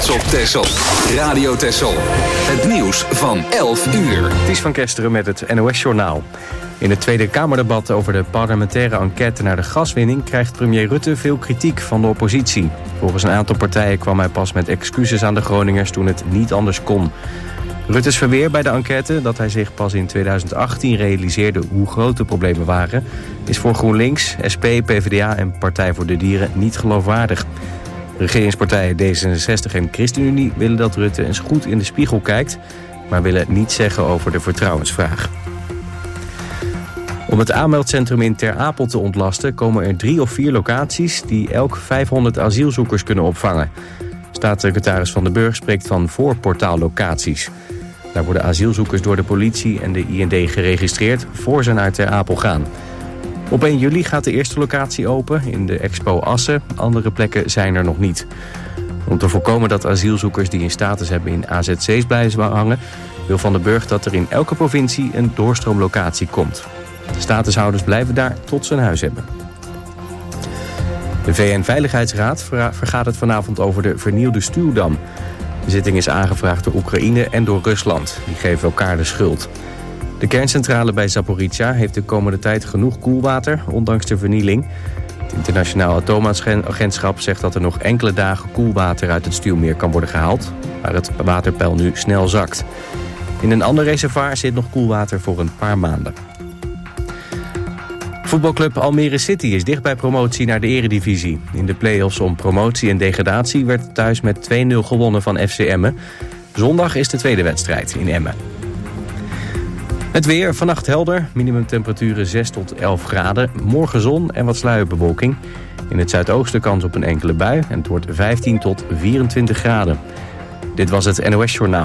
Trots op Texel. Radio Texel. Het nieuws van 11 uur. Ties van Kesteren met het NOS-journaal. In het Tweede Kamerdebat over de parlementaire enquête naar de gaswinning krijgt premier Rutte veel kritiek van de oppositie. Volgens een aantal partijen kwam hij pas met excuses aan de Groningers toen het niet anders kon. Rutte's verweer bij de enquête, dat hij zich pas in 2018 realiseerde hoe groot de problemen waren, is voor GroenLinks, SP, PvdA en Partij voor de Dieren niet geloofwaardig. Regeringspartijen D66 en ChristenUnie willen dat Rutte eens goed in de spiegel kijkt, maar willen niets zeggen over de vertrouwensvraag. Om het aanmeldcentrum in Ter Apel te ontlasten komen er 3 of 4 locaties die elk 500 asielzoekers kunnen opvangen. Staatssecretaris Van den Burg spreekt van voorportaallocaties. Daar worden asielzoekers door de politie en de IND geregistreerd voor ze naar Ter Apel gaan. Op 1 juli gaat de eerste locatie open in de Expo Assen. Andere plekken zijn er nog niet. Om te voorkomen dat asielzoekers die een status hebben in AZC's blijven hangen, wil Van den Burg dat er in elke provincie een doorstroomlocatie komt. De statushouders blijven daar tot ze een huis hebben. De VN-veiligheidsraad vergadert vanavond over de vernieuwde stuwdam. De zitting is aangevraagd door Oekraïne en door Rusland. Die geven elkaar de schuld. De kerncentrale bij Zaporizhzhia heeft de komende tijd genoeg koelwater, ondanks de vernieling. Het Internationaal Atoomagentschap zegt dat er nog enkele dagen koelwater uit het stuwmeer kan worden gehaald, waar het waterpeil nu snel zakt. In een ander reservoir zit nog koelwater voor een paar maanden. Voetbalclub Almere City is dicht bij promotie naar de eredivisie. In de play-offs om promotie en degradatie werd thuis met 2-0 gewonnen van FC Emmen. Zondag is de tweede wedstrijd in Emmen. Het weer, vannacht helder, minimumtemperaturen 6 tot 11 graden. Morgen zon en wat sluierbewolking. In het zuidoosten kans op een enkele bui en het wordt 15 tot 24 graden. Dit was het NOS Journaal.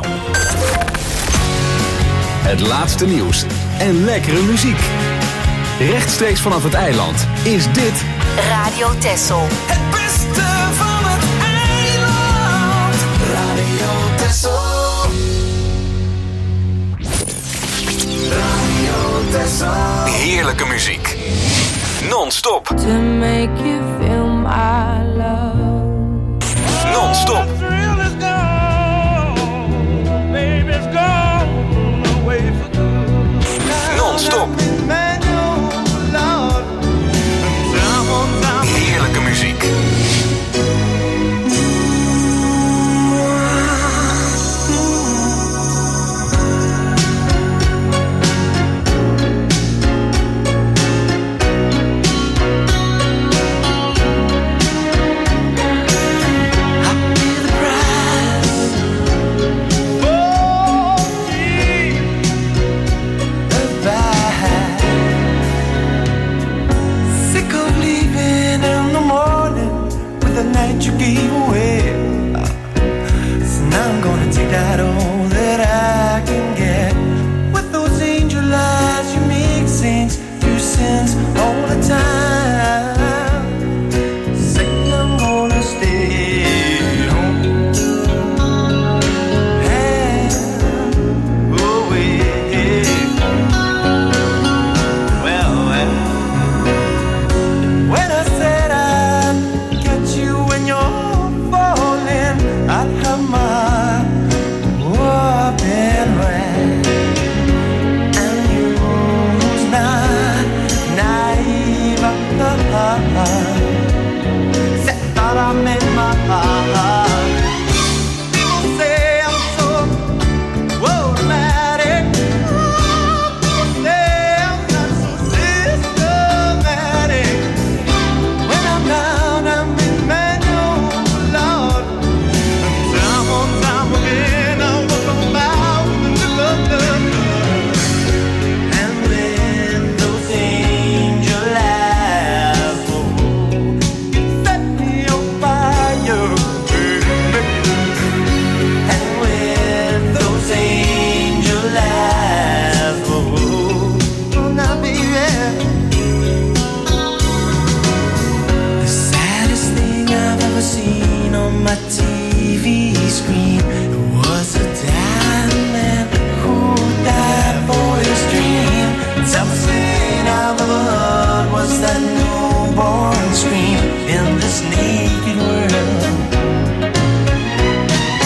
Het laatste nieuws en lekkere muziek. Rechtstreeks vanaf het eiland is dit Radio Texel. Het beste van het eiland. Radio Texel. Radio Texel. heerlijke muziek. Non-stop. To make you feel my love. Non-stop. Non-stop. Heerlijke muziek. You gave away, so now I'm gonna take that all that I can get. With those angel eyes, you make saints do sins all the time. Say I'm gonna stay home and away. Well, when I said I'd get you when you're falling, I'd have my open right. And you's not naive at the heart. Said thought I made my heart. People say I'm so automatic. People say I'm not so systematic. When I'm down, I'm in manual, Lord. And time on time again, I walk about the love. And when those angel eyes set me on fire, baby. And when those angel eyes oh, now baby. The saddest thing I've ever seen on my TV screen was a dying man who died for his dream. The toughest thing I've ever heard was that newborn scream in this naked world.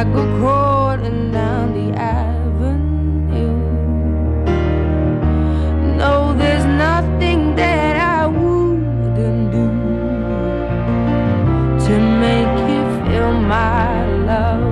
I go crawling down the avenue. No, there's nothing that I wouldn't do to make you feel my love.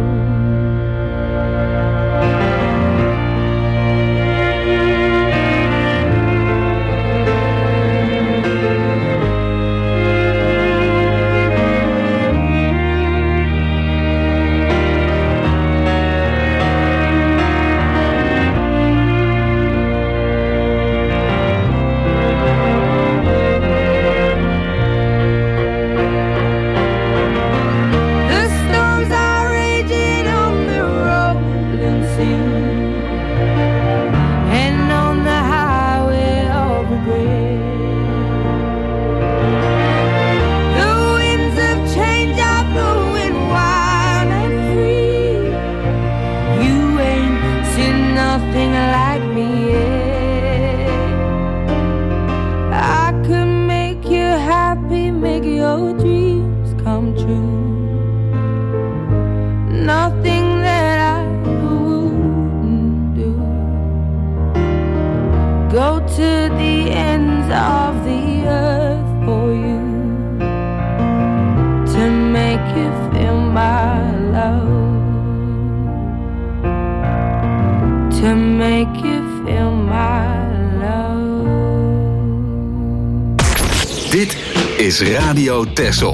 Dit is Radio Texel.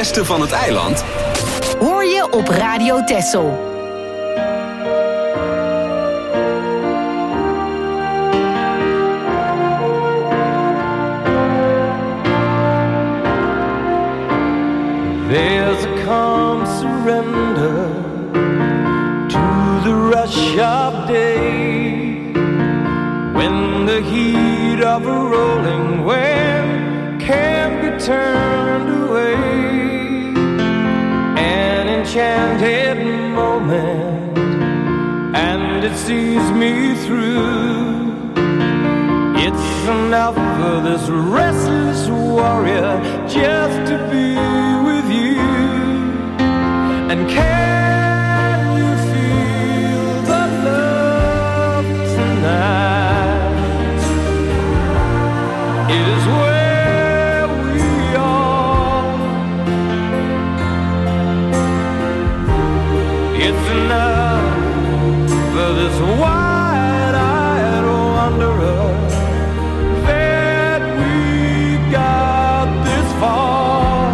beste van het eiland hoor je op Radio Texel. There's a calm surrender to the rush of day, when the heat of a rolling wave can't be turned away. An enchanted moment, and it sees me through. It's enough for this restless warrior just to be with you. And can you feel the love tonight? It is where we are. It's enough for this wide-eyed wanderer that we got this far.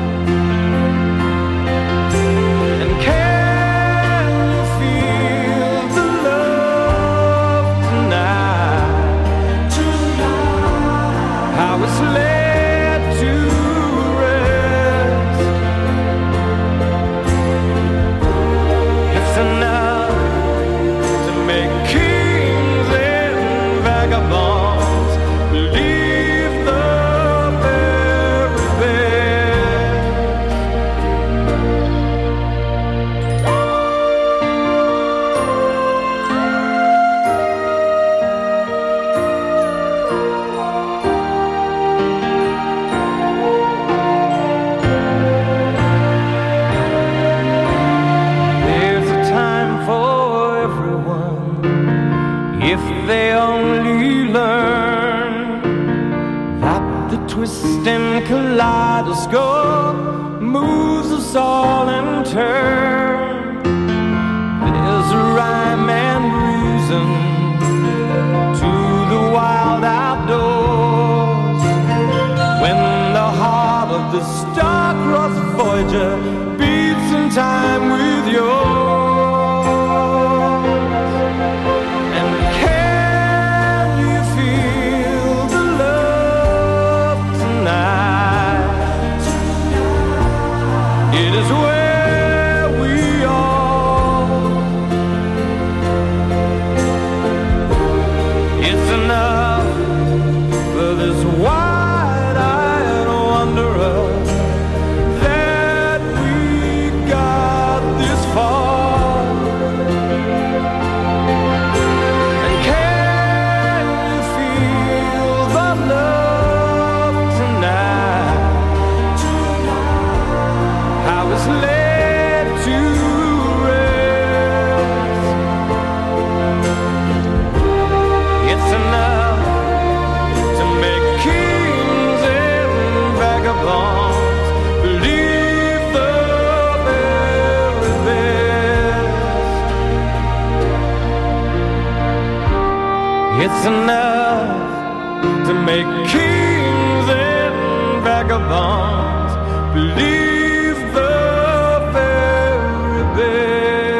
And can you feel the love tonight? How it's led to rest. It's enough to make kings and vagabonds believe the very best. There's a time for everyone if they only learn that the twisting kaleidoscope moves us all in turn. There's a rhyme and reason to the wild outdoors, when the heart of the star-crossed Voyager beats in time with yours. And can you feel the love tonight? It is where we are. It's enough for this wide-eyed wanderer that we got this far. And can you feel the love tonight? How it's led to rest. It's enough to make kings and vagabonds believe the very best. It's enough to make kings and vagabonds believe the very best.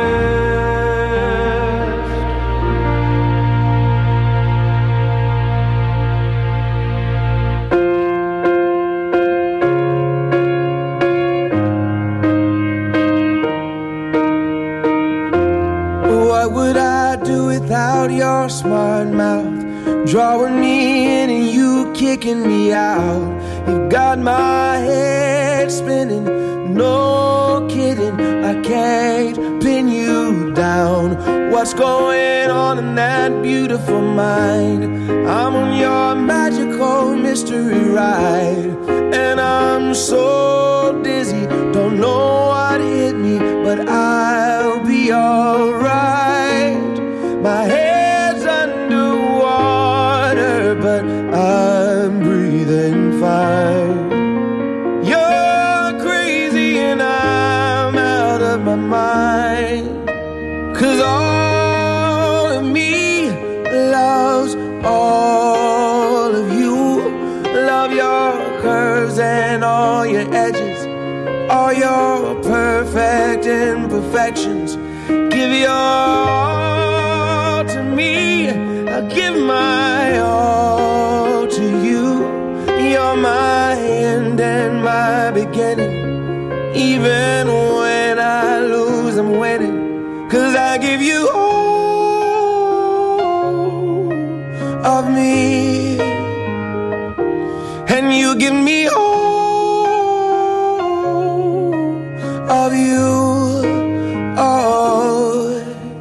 What would I do without your smart mouth? Drawing me in and you kicking me out. You've got my head spinning, no kidding. I can't pin you down. What's going on in that beautiful mind? I'm on your magical mystery ride, and I'm so dizzy, don't know what hit me, but I'll be alright. My head's underwater, but I'm breathing fine. You're crazy and I'm out of my mind, 'cause all of me loves all of you. Love your curves and all your edges, imperfections. Give your all to me, I'll give my all to you. You're my end and my beginning. Even when I lose, I'm winning. 'Cause I give you all of me, and you give me all of you. Oh,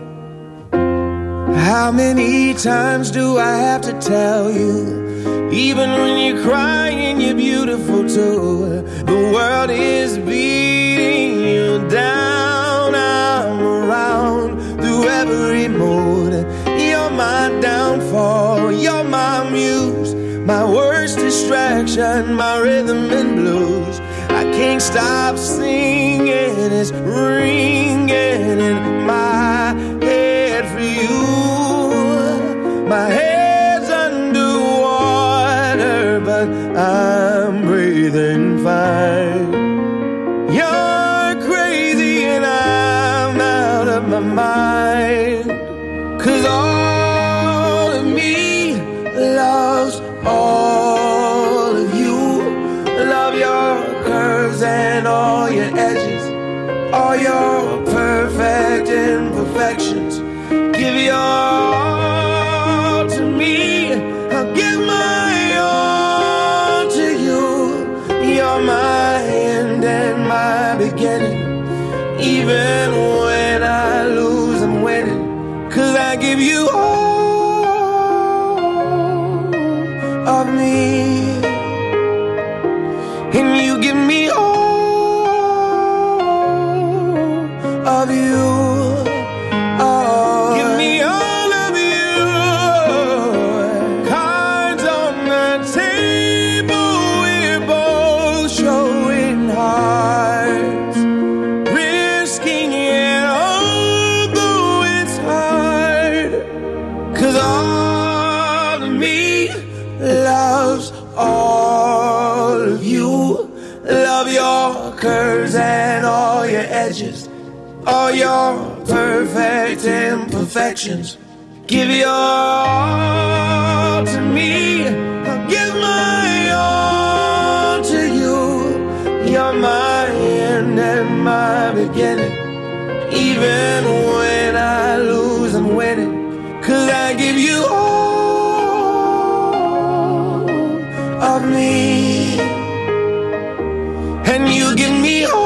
how many times do I have to tell you? Even when you're crying, you're beautiful too. The world is beating you down. I'm around through every mood. You're my downfall, you're my muse, my worst distraction, my rhythm and blues. I can't stop singing, it's ringing in my head for you. My head's underwater, but I'm breathing fine. You're crazy and I'm out of my mind. 'Cause all of me loves all of you. Love your curves and all your edges, all your perfect imperfections. Give your all to me, I'll give my all to you. You're my end and my beginning. Even when I lose, I'm winning. 'Cause I give you all of me, and you give me all of you. Oh, give me all of you. Cards on the table, we're both showing hearts, risking it although it's hard. 'Cause all of me loves all of you. Love your curves and all your edges, all your perfect imperfections. Give your all to me, I'll give my all to you. You're my end and my beginning. Even when I lose, I'm winning. 'Cause I give you all of me, and you give me all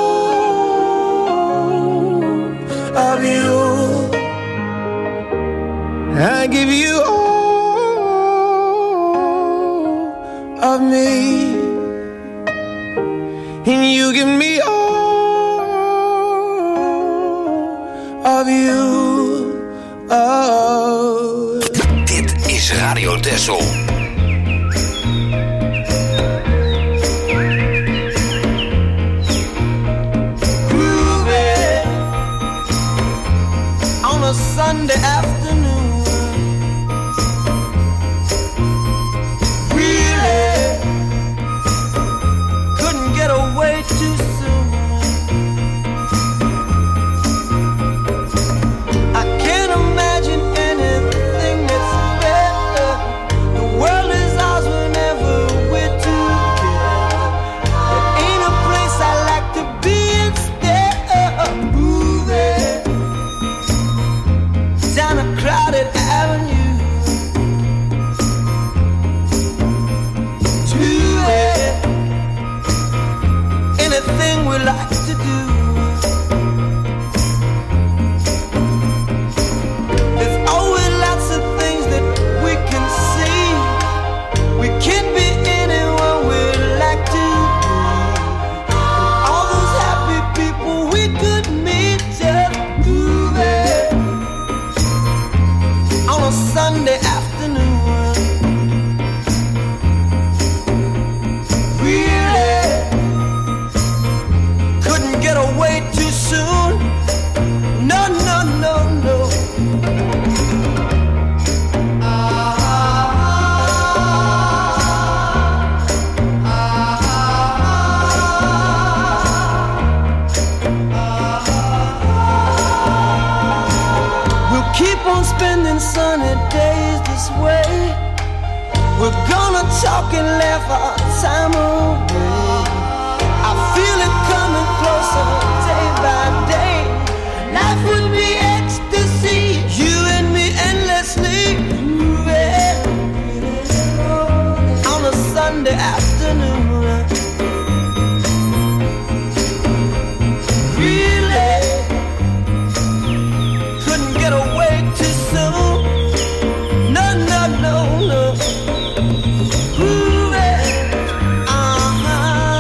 of you. I give you all of me, and you give me all of you. Oh. Dit is Radio Texel. Sunday afternoon, really couldn't get away too soon. I can't imagine anything that's better. The world this way. We're gonna talk and laugh our time away. I feel it coming closer day by day. Life would be ecstasy, you and me endlessly moving on a Sunday afternoon. Really couldn't get away too soon. No, no, no, no. Moving, uh-huh.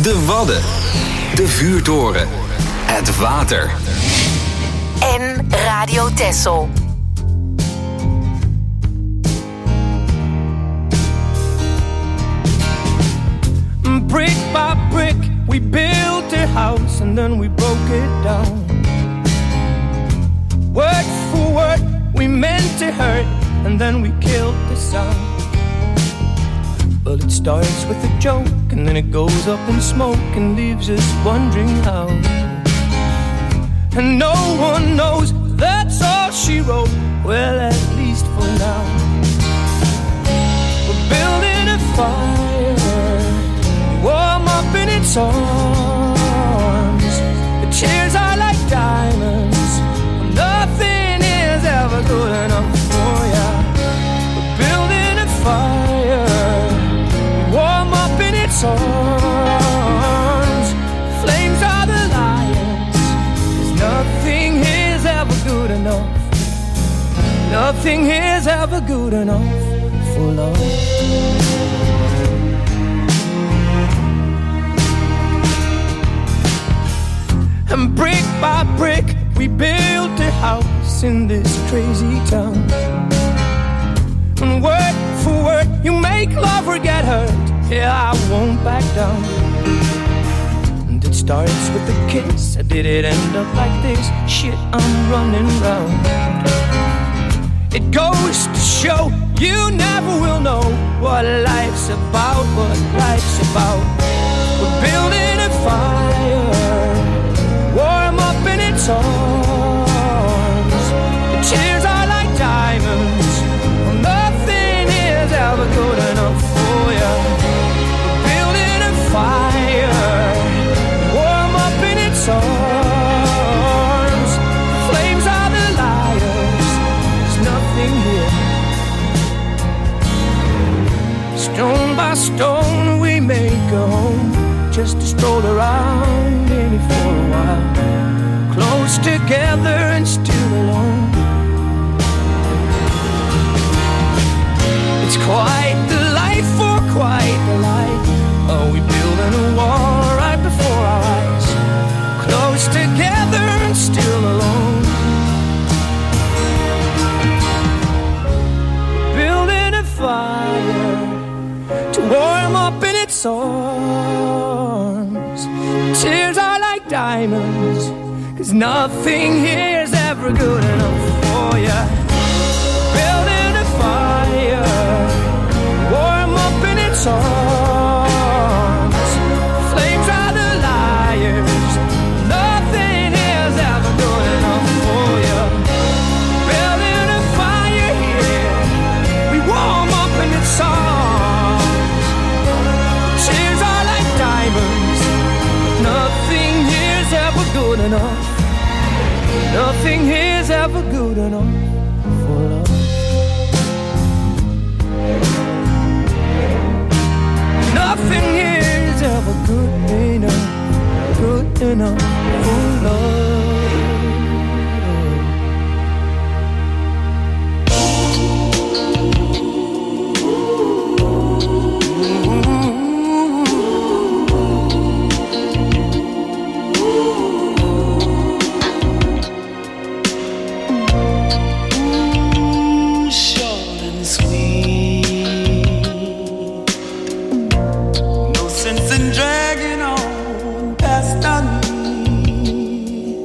De Wadden. De vuurtoren. Het water. En Radio Texel. Brick by brick, we built a house and then we broke it down. Word for word, we meant to hurt and then we killed the sound. Well, it starts with a joke and then it goes up in smoke and leaves us wondering how. And no one knows, that's all she wrote, well, at least for now. We're building a fire, warm up in its arms. The tears are like diamonds, nothing is ever good enough for ya. We're building a fire, warm up in its arms. Flames are the lions, 'cause nothing is ever good enough. Nothing is ever good enough for love. And brick by brick, we built a house in this crazy town. And word for word, you make love or get hurt. Yeah, I won't back down. And it starts with a kiss. Did it end up like this? Shit, I'm running round. It goes to show you never will know what life's about, what life's about. We're building a fire, warm up in its arms. The tears are like diamonds, well, nothing is ever good enough for you. We're building a fire, warm up in its arms. Flames are the liars, there's nothing here. Stone by stone we make a home, just to stroll around in it for a while. Close together and still alone. It's quite the life for quite the life. Oh, we building a wall right before our eyes. Close together and still alone. Building a fire to warm up in its arms. Tears are like diamonds, 'cause nothing here's ever good enough for ya. Building a fire, warm up in its arms. Flames are the liars, nothing is ever good enough for ya. Building a fire here, we warm up in its arms. Tears are like diamonds, nothing here's ever good enough. Nothing here's ever good enough for love. Nothing here's ever good enough for love. Dragging on past our knees.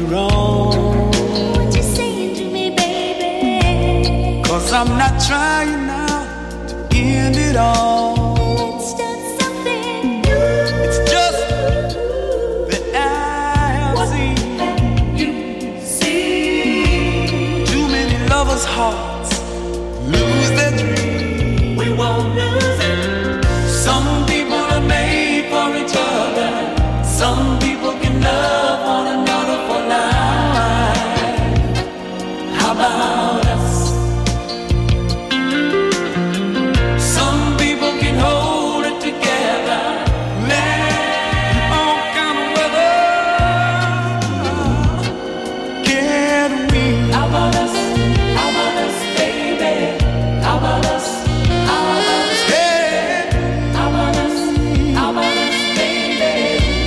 wrong. What you saying to me, baby? 'Cause I'm not trying now to end it all. Let's start something new. It's just that I have seen too many lovers' hearts lose their dream. We won't lose it. Some people are made for each other. Some people can love one another for life. How about us? Some people can hold it together, let all kind of weather. Can we? How about us? How about us, baby? How about us? How about us? Hey, How about us? How about us, baby?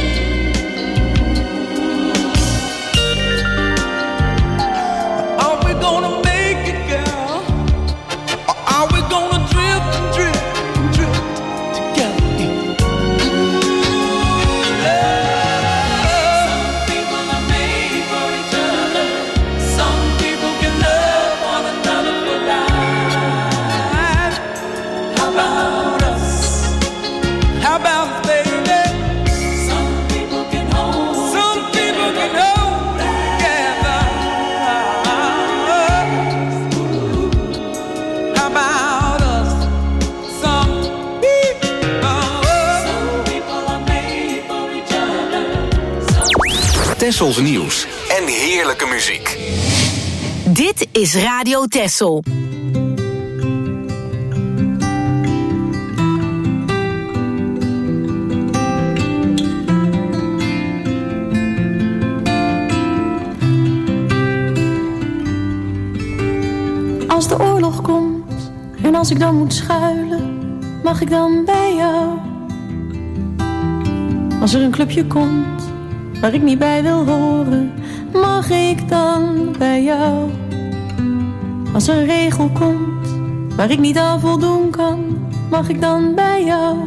are we gonna make it, girl? Or are we gonna drift and drift and drift together? Some people are made for each other. Some people can love one another for life. How about us? How about us, baby? Some people can hold. Some people can hold together. How about us? Some people. Some people are made for each other. Tessels nieuws en heerlijke muziek. Dit is Radio Tessel. Als de oorlog komt en als ik dan moet schuilen, mag ik dan bij jou? Als er een clubje komt waar ik niet bij wil horen, mag ik dan bij jou? Als er een regel komt waar ik niet aan voldoen kan, mag ik dan bij jou?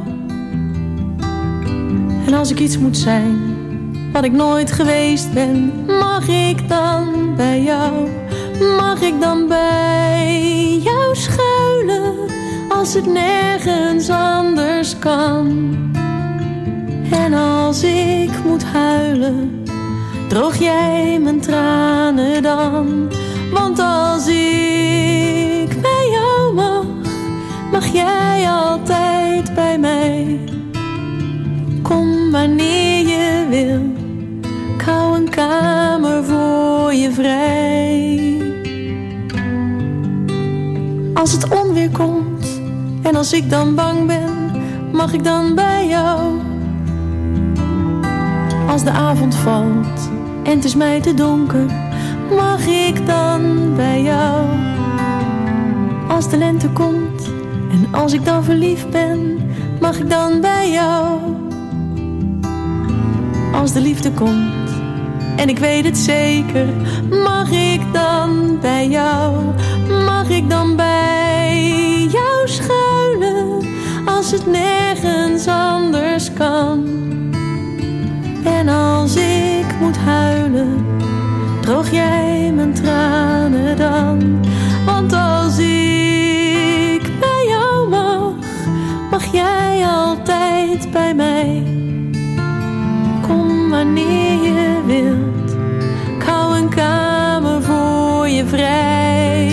En als ik iets moet zijn wat ik nooit geweest ben, mag ik dan bij jou? Mag ik dan bij jou schuilen als het nergens anders kan? En als ik moet huilen, droog jij mijn tranen dan? Want als ik bij jou mag jij altijd bij mij. Kom wanneer je wil, ik hou een kamer voor je vrij. Als het onweer komt en als ik dan bang ben, mag ik dan bij jou? Als de avond valt en het is mij te donker, mag ik dan bij jou? Als de lente komt en als ik dan verliefd ben, mag ik dan bij jou? Als de liefde komt en ik weet het zeker, mag ik dan bij jou? Mag ik dan bij jou schuilen als het nergens anders kan? En als ik moet huilen, droog jij mijn tranen dan? Want als ik bij jou mag jij altijd bij mij. Kom wanneer je wilt, ik hou een kamer voor je vrij.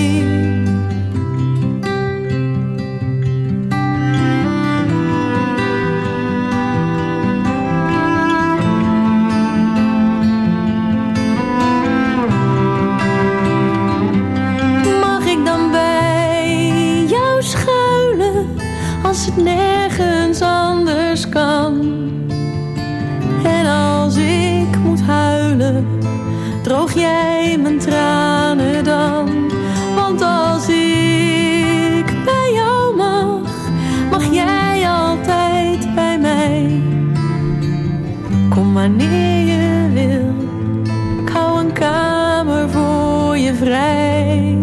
Mag ik dan bij jou schuilen als het nergens anders kan? En als ik moet huilen, droog jij mijn tranen dan? Want als ik bij jou mag jij altijd bij mij. Kom wanneer je wil, ik hou een kamer voor je vrij.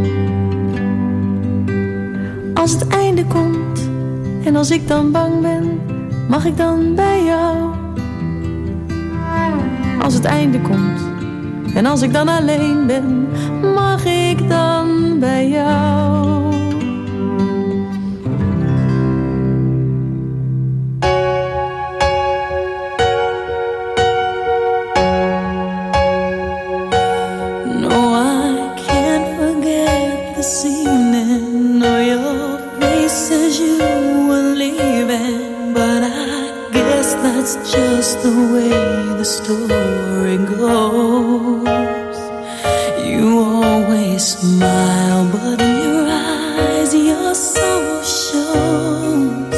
Als het einde komt en als ik dan bang ben, mag ik dan bij jou? Als het einde komt En als ik dan alleen ben, mag ik dan bij jou? Just the way the story goes. You always smile, but in your eyes your soul shows.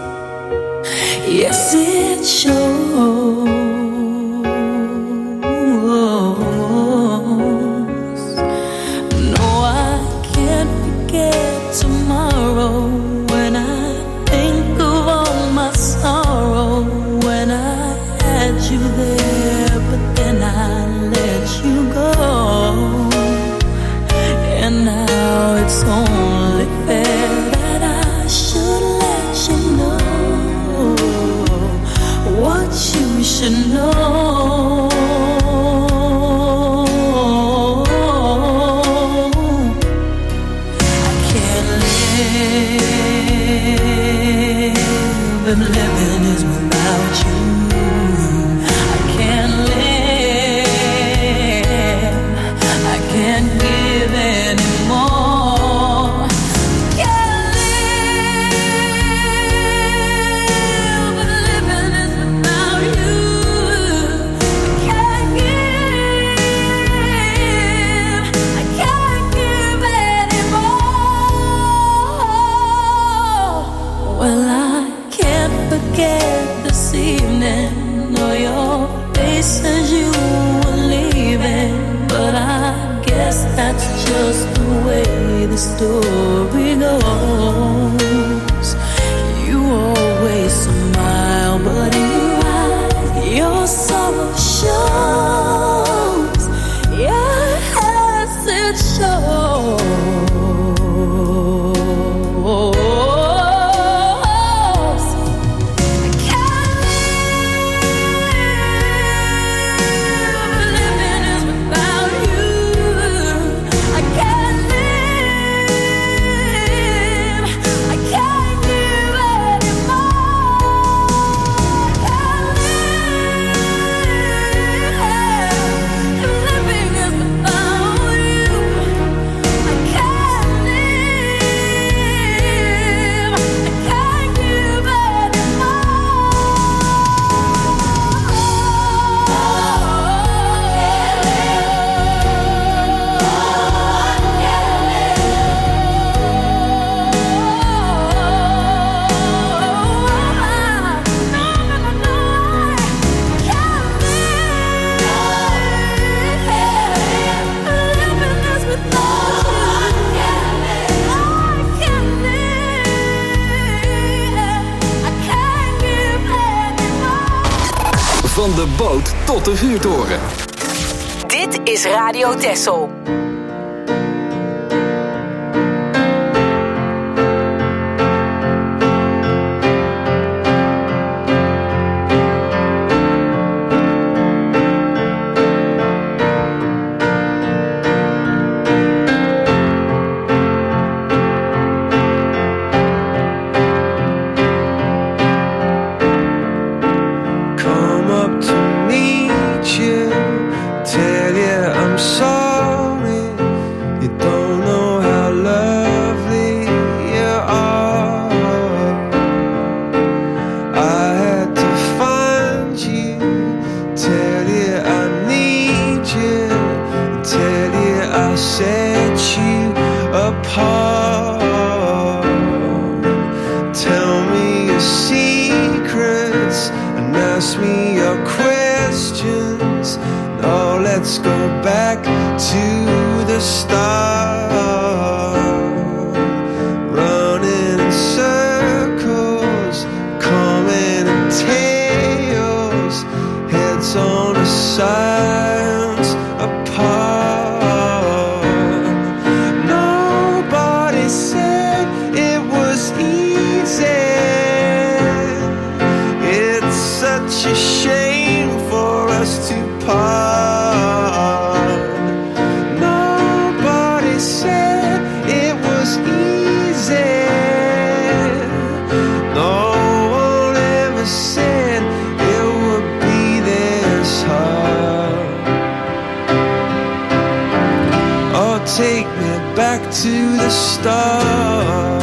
Yes, it shows. No, I can't forget tomorrow when I think of all my sorrow. When I had you there, but then I let you go. And now it's only fair that I should let you know what you should know. I can't live if living is without you. I can't live, I can't give anymore. Can't live, but living is without you. I can't give anymore. Well, I can't forget this evening or your face as you were leaving, but I guess that's just the way the story goes. You always smile, but in your eyes your sorrow shows. Yes, it shows. Van de boot tot de vuurtoren. Dit is Radio Texel. Such a shame for us to part. to the start.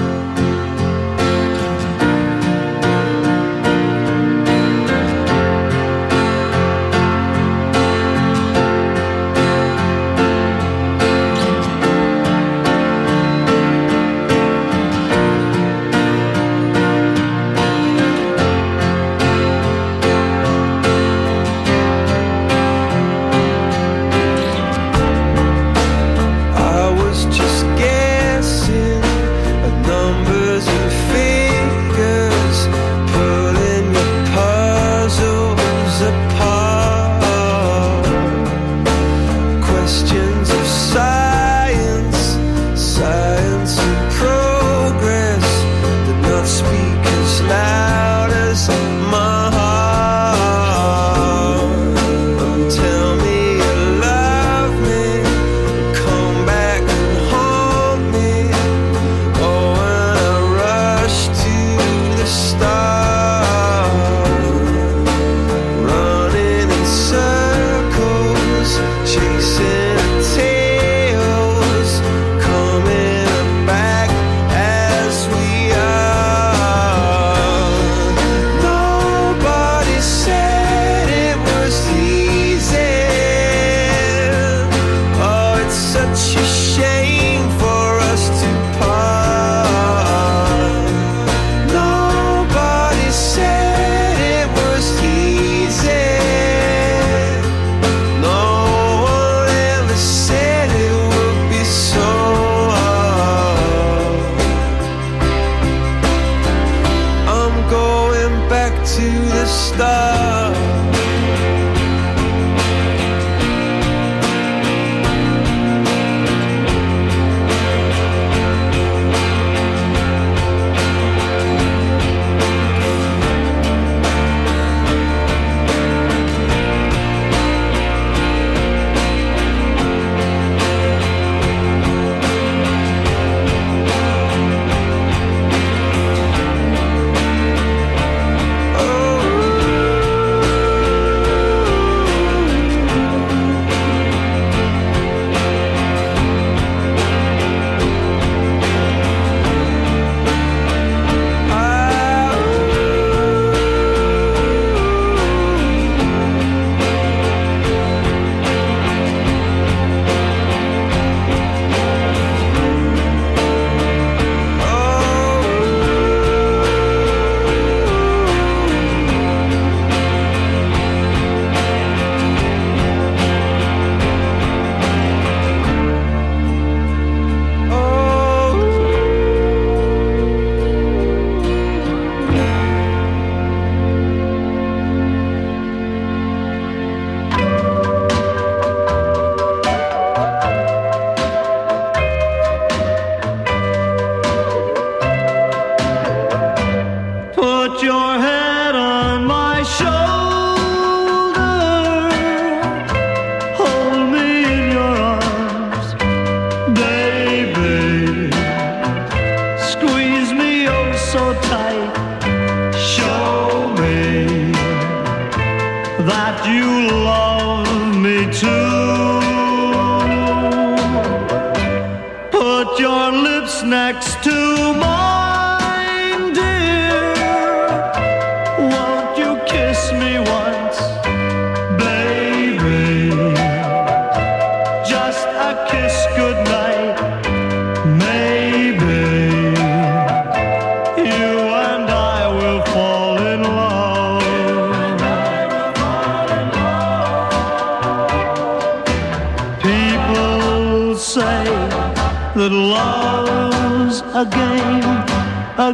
A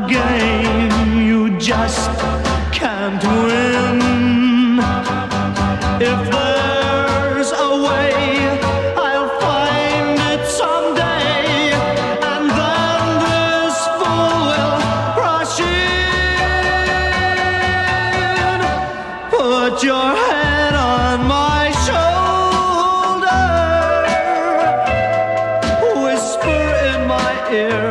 game you just can't win. If there's a way, I'll find it someday, and then this fool will rush in. Put your head on my shoulder, whisper in my ear,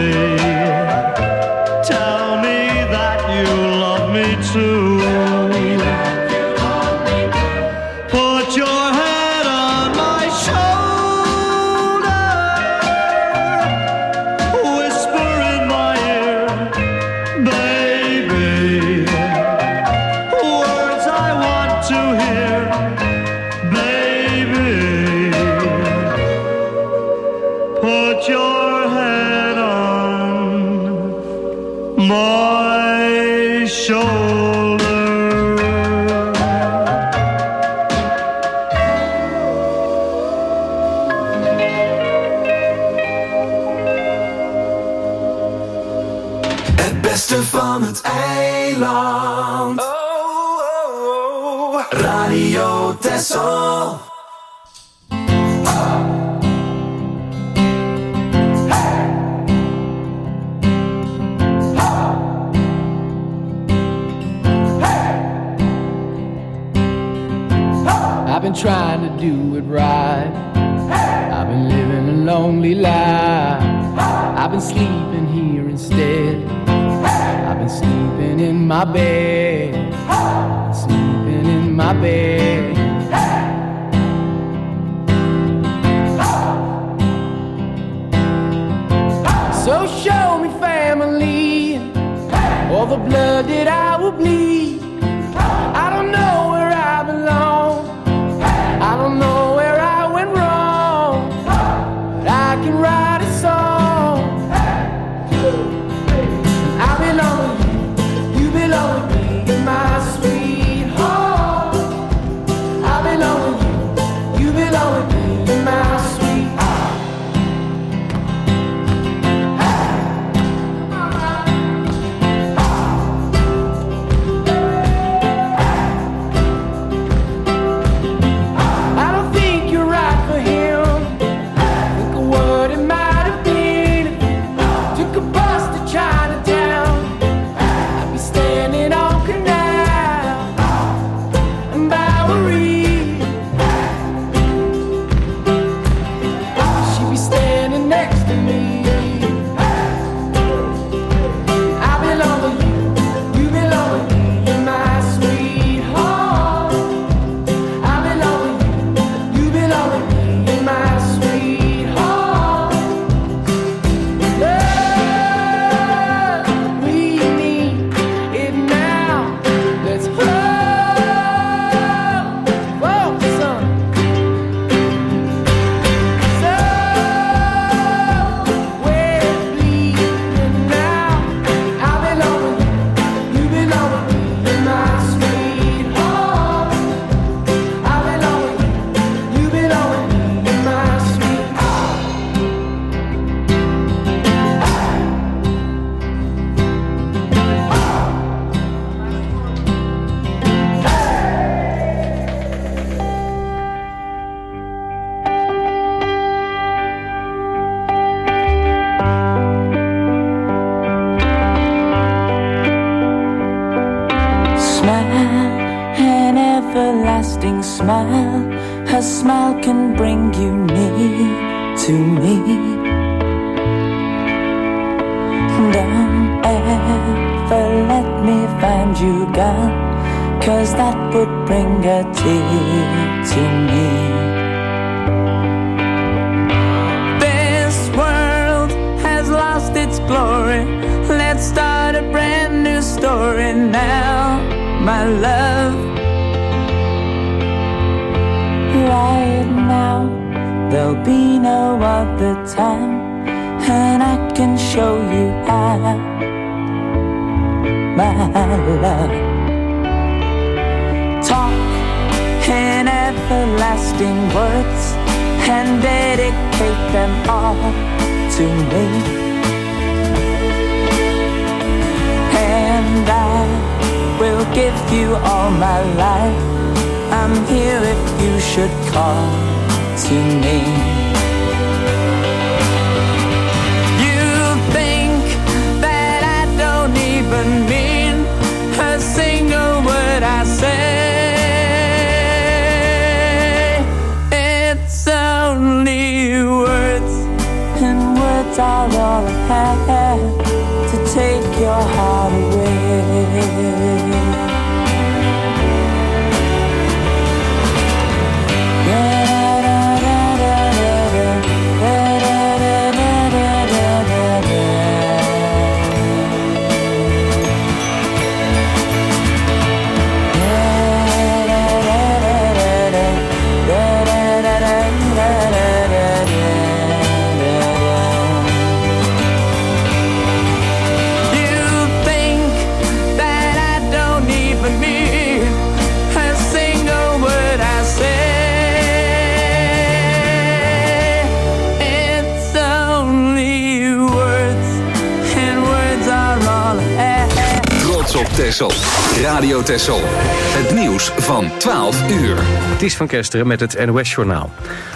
too. van het eiland. Radio Texel. I've been trying to do it right. I've been living a lonely life. I've been sleeping here instead. I've been sleeping in my bed. Sleeping in my bed. So show me family, all the blood that I will bleed. I don't know where I belong. I don't know where I went wrong, but I can write a song. I belong with you, you belong with me, my sweetheart. I belong with you, you belong with me, my sweetheart. I don't think you're right for him. Think of what it might have been. Took a bus to Chinatown. I'd be standing on Canal and Bowery. She'd be standing next to me. I belong with you, you belong with me, my sweetheart. I belong with you, you belong with me, my sweetheart. Love, we need it now. Let's hold for some. So we're bleeding now. I belong with you, you belong with me, my sweetheart. I belong with you, you belong with me, my sweetheart. Smile, an everlasting smile. Her smile can bring you near to me. Don't ever let me find you gone, 'cause that would bring a tear to me. This world has lost its glory. Let's start a brand new story now, my love. Right now, there'll be no other time, and I can show you how, my love. Talk in everlasting words and dedicate them all to me. And I will give you all my life. I'm here if you should call to me. You think that I don't even mean a single word I say. It's only words, and words are all I have to take your heart away. You think Texel. Radio Texel. Het nieuws van 12 uur. Het is van Kesteren met het NOS-journaal.